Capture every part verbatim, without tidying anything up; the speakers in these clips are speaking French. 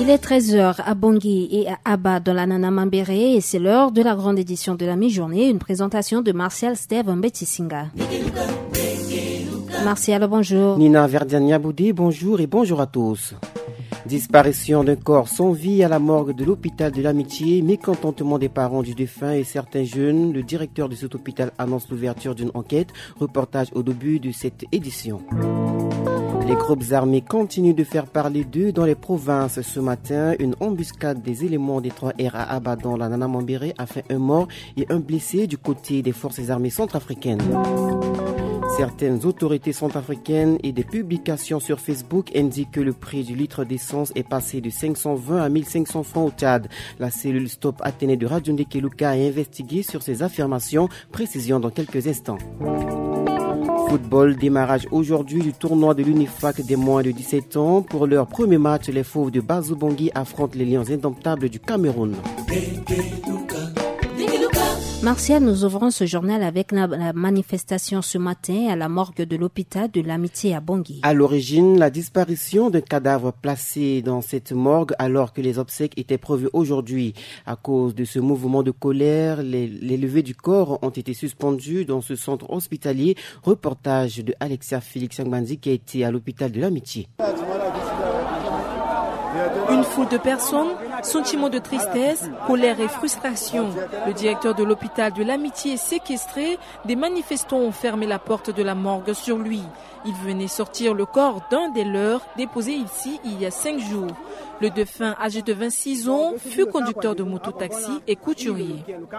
Il est treize heures à Bangui et à Aba dans la Nana Mambéré et c'est l'heure de la grande édition de la mi-journée, une présentation de Martial Steve Mbetisinga. Martial, bonjour. Nina Verdiania-Boudé, bonjour et bonjour à tous. Disparition d'un corps sans vie à la morgue de l'hôpital de l'Amitié, mécontentement des parents du défunt et certains jeunes. Le directeur de cet hôpital annonce l'ouverture d'une enquête. Reportage au début de cette édition. Les groupes armés continuent de faire parler d'eux dans les provinces. Ce matin, une embuscade des éléments des trois R à Aba dans la Nana Mambéré a fait un mort et un blessé du côté des forces armées centrafricaines. Certaines autorités centrafricaines et des publications sur Facebook indiquent que le prix du litre d'essence est passé de cinq cent vingt à mille cinq cents francs au Tchad. La cellule Stop Athénée de Radio Ndekeluka a investigué sur ces affirmations. Précision dans quelques instants. Football, démarrage aujourd'hui du tournoi de l'Unifac des moins de dix-sept ans. Pour leur premier match, les Fauves de Bazo Bangui affrontent les Lions indomptables du Cameroun. Martial, nous ouvrons ce journal avec la, la manifestation ce matin à la morgue de l'hôpital de l'Amitié à Bangui. À l'origine, la disparition d'un cadavre placé dans cette morgue alors que les obsèques étaient prévues aujourd'hui. À cause de ce mouvement de colère, les, les levées du corps ont été suspendues dans ce centre hospitalier. Reportage de Alexia Félix Yangbandi qui a été à l'hôpital de l'Amitié. Une foule de personnes, sentiment de tristesse, colère et frustration. Le directeur de l'hôpital de l'Amitié est séquestré. Des manifestants ont fermé la porte de la morgue sur lui. Il venait sortir le corps d'un des leurs, déposé ici il y a cinq jours. Le défunt, âgé de vingt-six ans, fut conducteur de moto-taxi et couturier.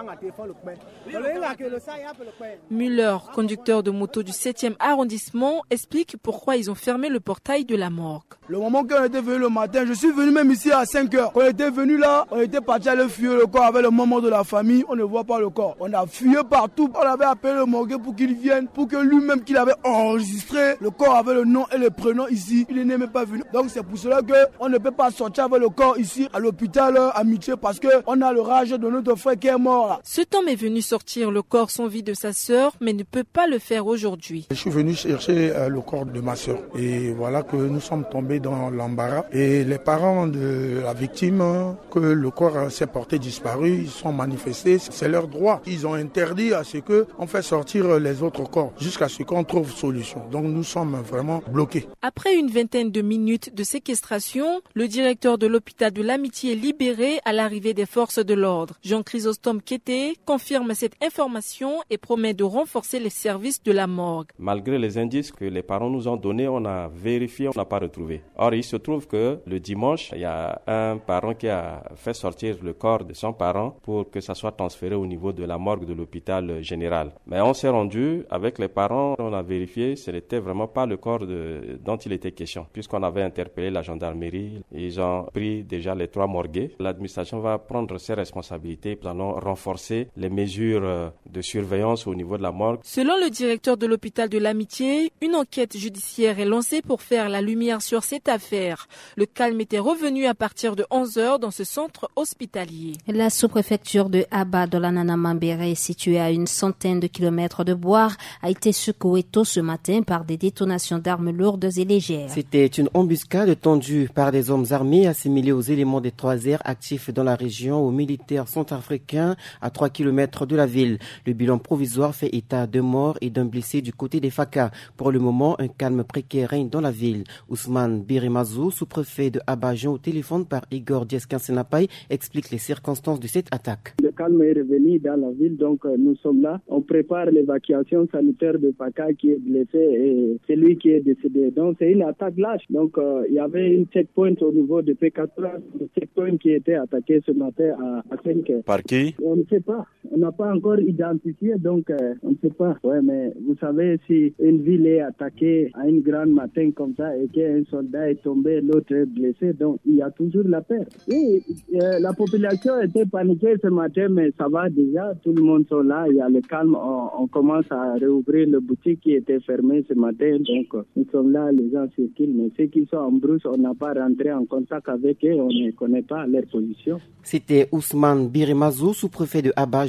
Müller, conducteur de moto du septième arrondissement, explique pourquoi ils ont fermé le portail de la morgue. Le moment qu'on était venu le matin, je suis venu même ici à cinq heures. Quand on était venu là, on était parti aller fuir le corps avec le moment de la famille, on ne voit pas le corps. On a fuyé partout, on avait appelé le morgue pour qu'il vienne, pour que lui-même qu'il avait enregistré le corps avec le nom et le prénom ici, il n'est même pas venu. Donc c'est pour cela qu'on ne peut pas sortir avec le corps ici à l'hôpital Amitié parce qu'on a le rage de notre frère qui est mort là. Cet homme est venu sortir le corps sans vie de sa sœur, mais ne peut pas le faire aujourd'hui. Je suis venu chercher le corps de ma sœur et voilà que nous sommes tombés dans l'embarras. Et les parents de la victime, que le corps s'est porté disparu, ils sont manifestés, c'est leur droit. Ils ont interdit à ce qu'on fait sortir les autres corps jusqu'à ce qu'on trouve solution. Donc nous sommes vraiment bloqués. Après une vingtaine de minutes de séquestration, le directeur de l'hôpital de l'Amitié est libéré à l'arrivée des forces de l'ordre. Jean-Chrysostome Kété confirme cette information et promet de renforcer les services de la morgue. Malgré les indices que les parents nous ont donnés, on a vérifié, on n'a pas retrouvé. Or, il se trouve que le dimanche, il y a un parent qui a fait sortir le corps de son parent pour que ça soit transféré au niveau de la morgue de l'hôpital général. Mais on s'est rendu avec les parents, on a vérifié, ce n'était vraiment pas le corps de, dont il était question, puisqu'on avait interpellé la gendarmerie. Ils ont pris déjà les trois morgués. L'administration va prendre ses responsabilités. Nous allons renforcer les mesures de surveillance au niveau de la morgue. Selon le directeur de l'hôpital de l'Amitié, une enquête judiciaire est lancée pour faire la lumière sur cette affaire. Le calme était revenu à partir de onze heures dans ce centre hospitalier. La sous-préfecture de Aba dans la Nana Mambéré, située à une centaine de kilomètres de Boire, a été secouée tôt ce matin par des détonations d'armes lourdes et légères. C'était une embuscade tendue par des hommes armés assimilés aux éléments des trois R actifs dans la région aux militaires centrafricains à trois kilomètres de la ville. Le bilan provisoire fait état de morts et d'un blessé du côté des Faka. Pour le moment, un calme précaire règne dans la ville. Ousmane Birimazou, sous-préfet de Abidjan au téléphone par Igor Diaskin-Senapay, explique les circonstances de cette attaque. Le calme est revenu dans la ville, donc nous sommes là. On prépare l'évacuation sanitaire de Faka qui est blessé et celui qui est décédé. Donc c'est une attaque lâche. Donc euh, il y avait une checkpoint au niveau de P quatre, le checkpoint qui était attaqué ce matin à, à cinq heures. Par qui? On ne sait pas. On n'a pas encore identifié, donc euh, on ne sait pas. Ouais, mais vous savez, si une ville est attaquée à une grande matin comme ça et qu'un soldat est tombé, l'autre est blessé, donc il y a toujours la peur. Oui, euh, la population était paniquée ce matin, mais ça va déjà. Tout le monde sont là, il y a le calme. On, on commence à réouvrir le boutique qui était fermée ce matin, donc nous sommes là, les gens circulent. Mais ceux qui sont en brousse, on n'a pas rentré en contact avec eux, on ne connaît pas leur position. C'était Ousmane Birimazou, sous-préfet de Abidjan.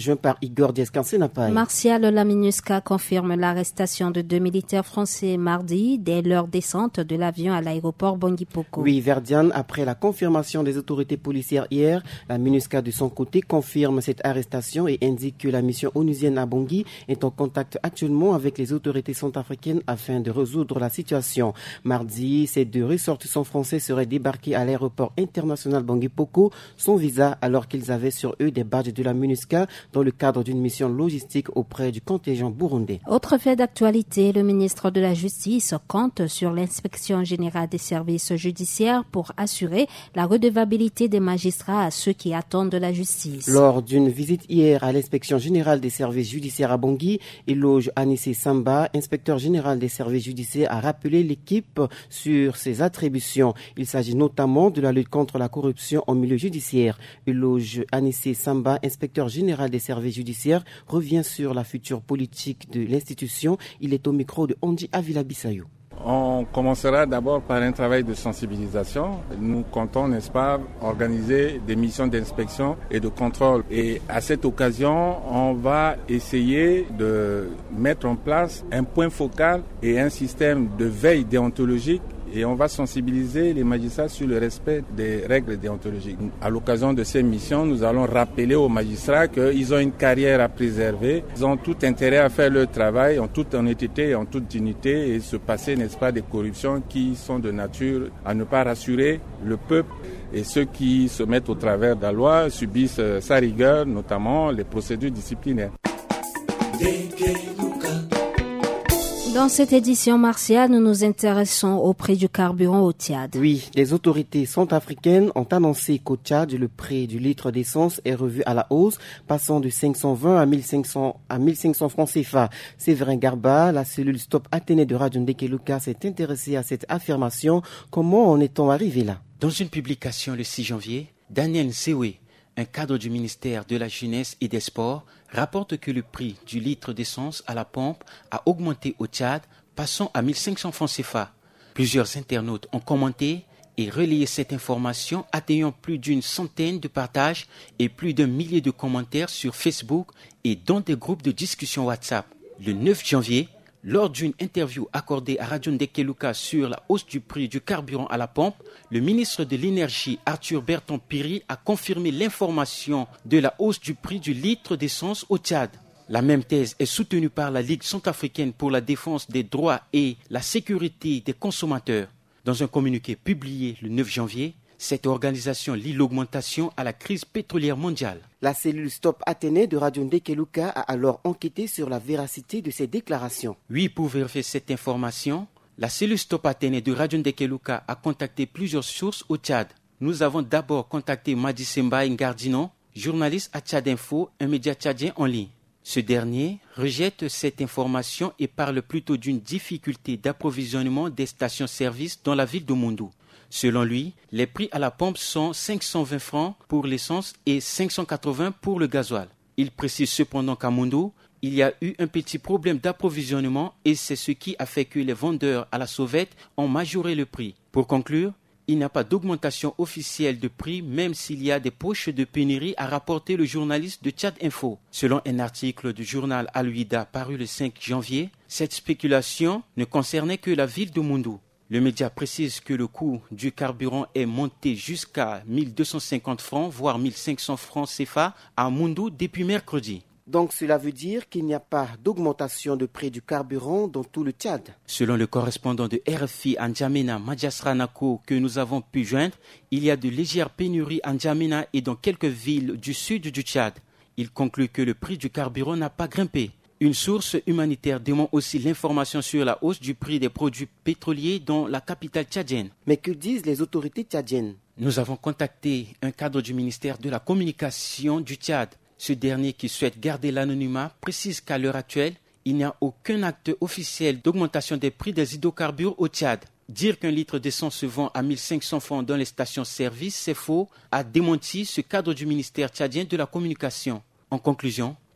rejoint par Igor Diaskansenapay. Martial, la MINUSCA confirme l'arrestation de deux militaires français mardi dès leur descente de l'avion à l'aéroport Bangui Poko. Oui, Verdiane, après la confirmation des autorités policières hier, la MINUSCA de son côté confirme cette arrestation et indique que la mission onusienne à Bangui est en contact actuellement avec les autorités centrafricaines afin de résoudre la situation. Mardi, ces deux ressortissants français seraient débarqués à l'aéroport international Bangui Poko sans visa alors qu'ils avaient sur eux des badges de la MINUSCA dans le cadre d'une mission logistique auprès du contingent burundais. Autre fait d'actualité, le ministre de la Justice compte sur l'inspection générale des services judiciaires pour assurer la redevabilité des magistrats à ceux qui attendent de la justice. Lors d'une visite hier à l'inspection générale des services judiciaires à Bangui, Eloge Anissé Samba, inspecteur général des services judiciaires, a rappelé l'équipe sur ses attributions. Il s'agit notamment de la lutte contre la corruption en milieu judiciaire. Eloge Anissé Samba, inspecteur général des services judiciaires, revient sur la future politique de l'institution. Il est au micro de Ondi Avila Bissayo. On commencera d'abord par un travail de sensibilisation. Nous comptons, n'est-ce pas, organiser des missions d'inspection et de contrôle. Et à cette occasion, on va essayer de mettre en place un point focal et un système de veille déontologique. Et on va sensibiliser les magistrats sur le respect des règles déontologiques. À l'occasion de ces missions, nous allons rappeler aux magistrats qu'ils ont une carrière à préserver. Ils ont tout intérêt à faire leur travail en toute honnêteté et en toute dignité et se passer, n'est-ce pas, des corruptions qui sont de nature à ne pas rassurer le peuple. Et ceux qui se mettent au travers de la loi subissent sa rigueur, notamment les procédures disciplinaires. Dans cette édition martiale, nous nous intéressons au prix du carburant au Tchad. Oui, les autorités centrafricaines ont annoncé qu'au Tchad, le prix du litre d'essence est revu à la hausse, passant de cinq cent vingt à mille cinq cents, à mille cinq cents francs C F A. Séverin Garba, la cellule Stop Athénée de Radio Ndekeluka, s'est intéressée à cette affirmation. Comment en est-on arrivé là? Dans une publication le six janvier, Daniel Nsewe, un cadre du ministère de la Jeunesse et des Sports, rapporte que le prix du litre d'essence à la pompe a augmenté au Tchad, passant à mille cinq cents francs C F A. Plusieurs internautes ont commenté et relayé cette information, atteignant plus d'une centaine de partages et plus d'un millier de commentaires sur Facebook et dans des groupes de discussion WhatsApp. Le neuf janvier, lors d'une interview accordée à Radio Ndekeluka sur la hausse du prix du carburant à la pompe, le ministre de l'Énergie, Arthur Berton-Piri, a confirmé l'information de la hausse du prix du litre d'essence au Tchad. La même thèse est soutenue par la Ligue centrafricaine pour la défense des droits et la sécurité des consommateurs. Dans un communiqué publié le neuf janvier, cette organisation lie l'augmentation à la crise pétrolière mondiale. La cellule Stop Athénée de Radio Ndekeluka a alors enquêté sur la véracité de ces déclarations. Oui, pour vérifier cette information, la cellule Stop Athénée de Radio Ndekeluka a contacté plusieurs sources au Tchad. Nous avons d'abord contacté Madi Semba Ngardinon, journaliste à Tchad Info, un média tchadien en ligne. Ce dernier rejette cette information et parle plutôt d'une difficulté d'approvisionnement des stations-service dans la ville de Moundou. Selon lui, les prix à la pompe sont cinq cent vingt francs pour l'essence et cinq cent quatre-vingts pour le gasoil. Il précise cependant qu'à Moundou, il y a eu un petit problème d'approvisionnement et c'est ce qui a fait que les vendeurs à la sauvette ont majoré le prix. Pour conclure, il n'y a pas d'augmentation officielle de prix même s'il y a des poches de pénurie, a rapporté le journaliste de Tchad Info. Selon un article du journal Al-Ouida paru le cinq janvier, cette spéculation ne concernait que la ville de Moundou. Le média précise que le coût du carburant est monté jusqu'à mille deux cent cinquante francs, voire mille cinq cents francs C F A à Moundou depuis mercredi. Donc cela veut dire qu'il n'y a pas d'augmentation de prix du carburant dans tout le Tchad. Selon le correspondant de R F I à N'Djamena, Madjasra Nako, que nous avons pu joindre, il y a de légères pénuries à N'Djamena et dans quelques villes du sud du Tchad. Il conclut que le prix du carburant n'a pas grimpé. Une source humanitaire demande aussi l'information sur la hausse du prix des produits pétroliers dans la capitale tchadienne. Mais que disent les autorités tchadiennes? Nous avons contacté un cadre du ministère de la Communication du Tchad. Ce dernier, qui souhaite garder l'anonymat, précise qu'à l'heure actuelle, il n'y a aucun acte officiel d'augmentation des prix des hydrocarbures au Tchad. Dire qu'un litre d'essence se vend à mille cinq cents francs dans les stations-service, c'est faux, a démenti ce cadre du ministère tchadien de la Communication. En conclusion,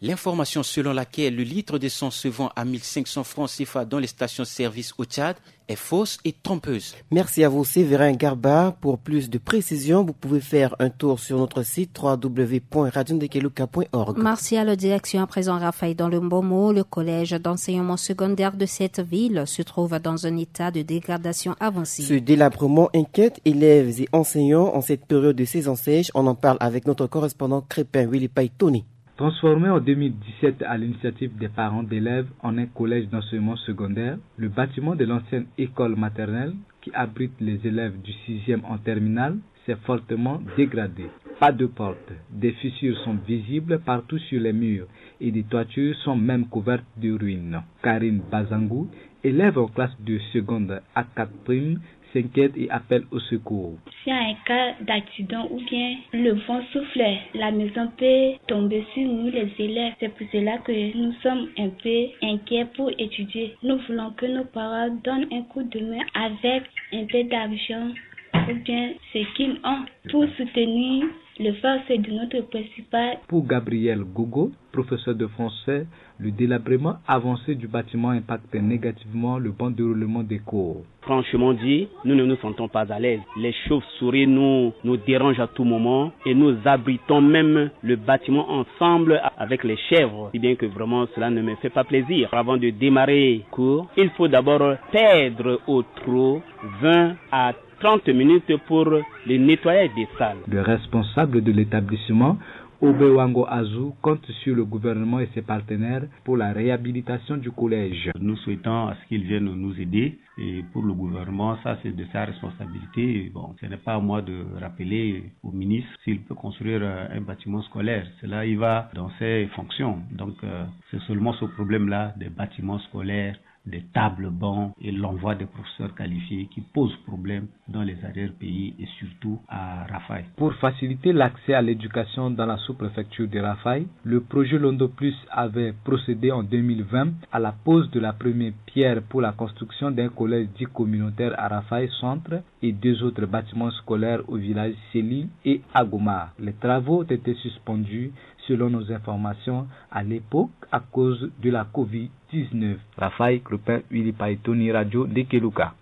L'information selon laquelle le litre d'essence se vend à mille cinq cents francs C F A dans les stations-service au Tchad est fausse et trompeuse. Merci à vous, Séverin Garba. Pour plus de précisions, vous pouvez faire un tour sur notre site w w w point radio ndekeluka point org. Merci à la direction. À présent, Raphaël, dans le Mbomo, le collège d'enseignement secondaire de cette ville se trouve dans un état de dégradation avancée. Ce délabrement inquiète élèves et enseignants en cette période de saison sèche. On en parle avec notre correspondant Crépin Willy Paitoni. Transformé en deux mille dix-sept à l'initiative des parents d'élèves en un collège d'enseignement secondaire, le bâtiment de l'ancienne école maternelle qui abrite les élèves du sixième en terminale s'est fortement dégradé. Pas de porte, des fissures sont visibles partout sur les murs et des toitures sont même couvertes de ruines. Karine Bazangou, élève en classe de seconde A quatre prime, s'inquiète et appelle au secours. S'il y a un cas d'accident ou bien le vent souffle, la maison peut tomber sur nous les élèves. C'est pour cela que nous sommes un peu inquiets pour étudier. Nous voulons que nos parents donnent un coup de main avec un peu d'argent ou bien ce qu'ils ont pour soutenir le force de notre principal. Pour Gabriel Gogo, professeur de français, le délabrement avancé du bâtiment impacte négativement le bon déroulement des cours. Franchement dit, nous ne nous sentons pas à l'aise. Les chauves-souris nous, nous dérangent à tout moment et nous abritons même le bâtiment ensemble avec les chèvres. Si bien que vraiment cela ne me fait pas plaisir. Avant de démarrer cours, il faut d'abord perdre au trot vingt à trente minutes pour le nettoyage des salles. Le responsable de l'établissement, Obewango Azou, compte sur le gouvernement et ses partenaires pour la réhabilitation du collège. Nous souhaitons à ce qu'ils viennent nous aider et pour le gouvernement, ça c'est de sa responsabilité. Bon, ce n'est pas à moi de rappeler au ministre s'il peut construire un bâtiment scolaire. Cela y va dans ses fonctions. Donc euh, c'est seulement ce problème-là des bâtiments scolaires, des tables bancs et l'envoi des professeurs qualifiés qui posent problème dans les arrière-pays et surtout à Rafai. Pour faciliter l'accès à l'éducation dans la sous-préfecture de Rafai, le projet Londo Plus avait procédé en deux mille vingt à la pose de la première pierre pour la construction d'un collège dit communautaire à Rafai Centre et deux autres bâtiments scolaires au village Séli et Agoma. Les travaux ont été suspendus selon nos informations à l'époque à cause de la covid dix-neuf. Raphaël Crepin, Willy Paitoni, Radio Ndekeluka.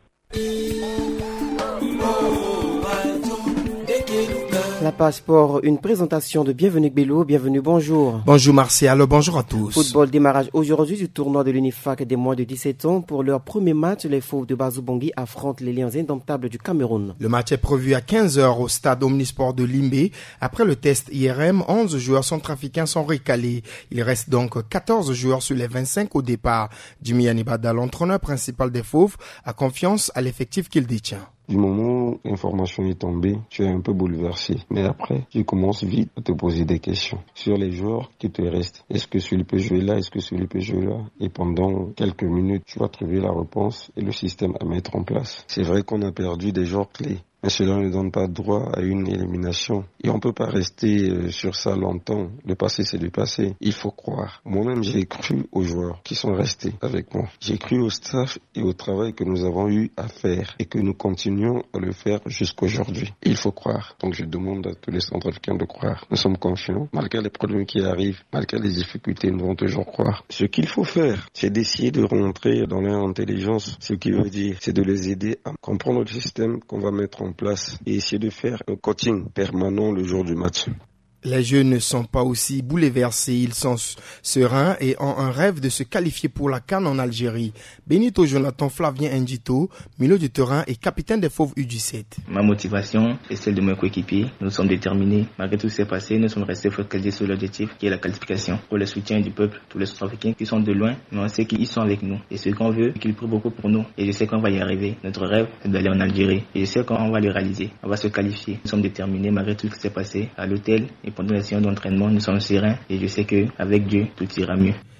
La Passeport, une présentation de Bienvenue Bello. Bienvenue, bonjour. Bonjour Martial, bonjour à tous. Football, démarrage aujourd'hui du tournoi de l'Unifac des moins de dix-sept ans. Pour leur premier match, les Fauves de Bazou-Bangui affrontent les Lions indomptables du Cameroun. Le match est prévu à quinze heures au stade Omnisport de Limbé. Après le test I R M, onze joueurs centrafricains sont recalés. Il reste donc quatorze joueurs sur les vingt-cinq au départ. Jimmy Anibada, l'entraîneur principal des Fauves, a confiance à l'effectif qu'il détient. Du moment où l'information est tombée, tu es un peu bouleversé. Mais après, tu commences vite à te poser des questions sur les joueurs qui te restent. Est-ce que celui peut jouer là? Est-ce que celui peut jouer là? Et pendant quelques minutes, tu vas trouver la réponse et le système à mettre en place. C'est vrai qu'on a perdu des joueurs clés. Mais cela ne donne pas droit à une élimination. Et on ne peut pas rester sur ça longtemps. Le passé, c'est le passé. Il faut croire. Moi-même, j'ai cru aux joueurs qui sont restés avec moi. J'ai cru au staff et au travail que nous avons eu à faire et que nous continuons à le faire jusqu'aujourd'hui. Il faut croire. Donc je demande à tous les Centrafricains de croire. Nous sommes confiants. Malgré les problèmes qui arrivent, malgré les difficultés, nous devons toujours croire. Ce qu'il faut faire, c'est d'essayer de rentrer dans leur intelligence. Ce qui veut dire, c'est de les aider à comprendre le système qu'on va mettre en place et essayer de faire un coaching permanent le jour du match. Les jeunes ne sont pas aussi bouleversés, ils sont sereins et ont un rêve de se qualifier pour la CAN en Algérie. Benito Jonathan Flavien Ndjito, milieu du terrain et capitaine des Fauves U dix-sept. Ma motivation est celle de mes coéquipiers. Nous sommes déterminés. Malgré tout ce qui s'est passé, nous sommes restés focalisés sur l'objectif qui est la qualification. Pour le soutien du peuple, tous les Centrafricains qui sont de loin, mais on sait qu'ils sont avec nous. Et ce qu'on veut, c'est qu'ils prient beaucoup pour nous. Et je sais qu'on va y arriver. Notre rêve, c'est d'aller en Algérie. Et je sais qu'on va le réaliser. On va se qualifier. Nous sommes déterminés malgré tout ce qui s'est passé à l'hôtel. Et pendant les séances d'entraînement, nous sommes sereins et je sais qu'avec Dieu, tout ira mieux.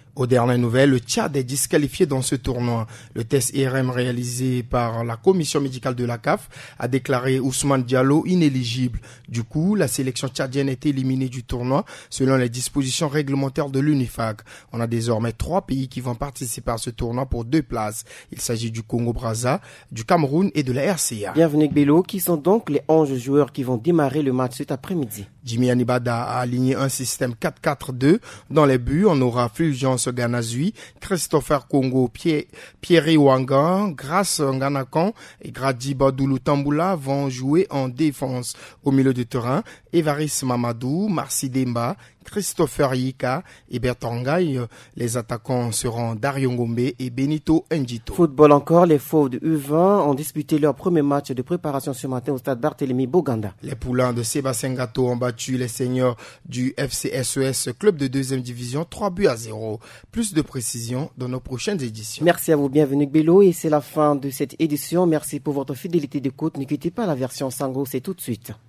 Aux dernières nouvelles, le Tchad est disqualifié dans ce tournoi. Le test I R M réalisé par la commission médicale de la C A F a déclaré Ousmane Diallo inéligible. Du coup, la sélection tchadienne est éliminée du tournoi selon les dispositions réglementaires de l'UNIFAC. On a désormais trois pays qui vont participer à ce tournoi pour deux places. Il s'agit du Congo-Brazza, du Cameroun et de la R C A. Bienvenue Bello, qui sont donc les onze joueurs qui vont démarrer le match cet après-midi. Jimmy Anibada a aligné un système quatre quatre deux. Dans les buts, on aura Fulgence Ganazui, Christopher Congo, Pierre, Pierre Wangan, Grace Nganakan et Gradi Badoulou Tamboula vont jouer en défense. Au milieu de terrain, Evaris Mamadou, Marci Demba, Christopher Yika et Bertrand Gaye. Les attaquants seront Dario Ngombe et Benito Njito. Football encore, les Fauves de U vingt ont disputé leur premier match de préparation ce matin au stade Barthélemy Boganda. Les poulains de Sébastien Gâteau ont battu les seniors du F C S E S, club de deuxième division, trois buts à zéro. Plus de précisions dans nos prochaines éditions. Merci à vous, bienvenue Bello, et c'est la fin de cette édition. Merci pour votre fidélité d'écoute. Ne quittez pas la version Sango, c'est tout de suite.